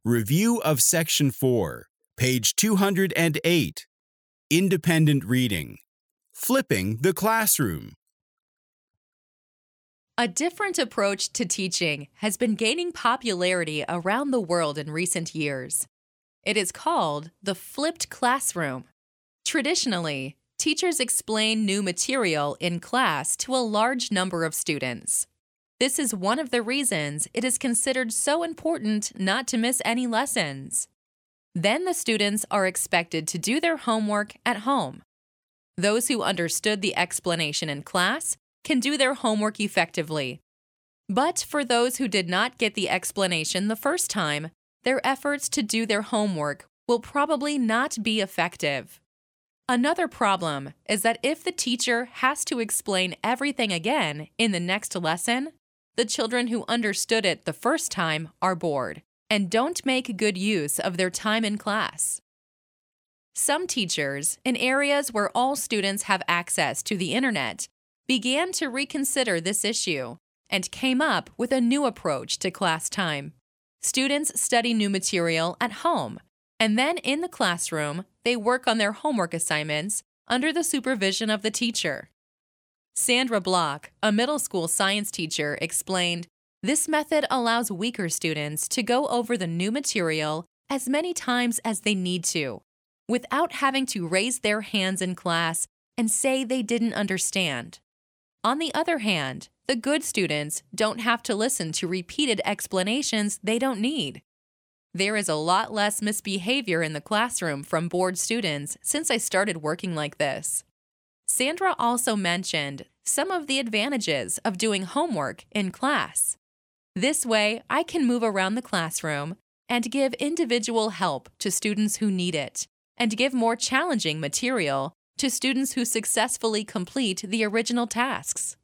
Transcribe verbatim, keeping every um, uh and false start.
Review of Section four, page two hundred eight. Independent reading. Flipping the classroom. A different approach to teaching has been gaining popularity around the world in recent years. It is called the flipped classroom. Traditionally, teachers explain new material in class to a large number of students. This is one of the reasons it is considered so important not to miss any lessons. Then the students are expected to do their homework at home. Those who understood the explanation in class can do their homework effectively. But for those who did not get the explanation the first time, their efforts to do their homework will probably not be effective. Another problem is that if the teacher has to explain everything again in the next lesson, the children who understood it the first time are bored and don't make good use of their time in class. Some teachers, in areas where all students have access to the internet, began to reconsider this issue and came up with a new approach to class time. Students study new material at home, and then in the classroom, they work on their homework assignments under the supervision of the teacher. Sandra Block, a middle school science teacher, explained, "This method allows weaker students to go over the new material as many times as they need to, without having to raise their hands in class and say they didn't understand. On the other hand, the good students don't have to listen to repeated explanations they don't need. There is a lot less misbehavior in the classroom from bored students since I started working like this." Sandra also mentioned some of the advantages of doing homework in class. This way, I can move around the classroom and give individual help to students who need it, and give more challenging material to students who successfully complete the original tasks.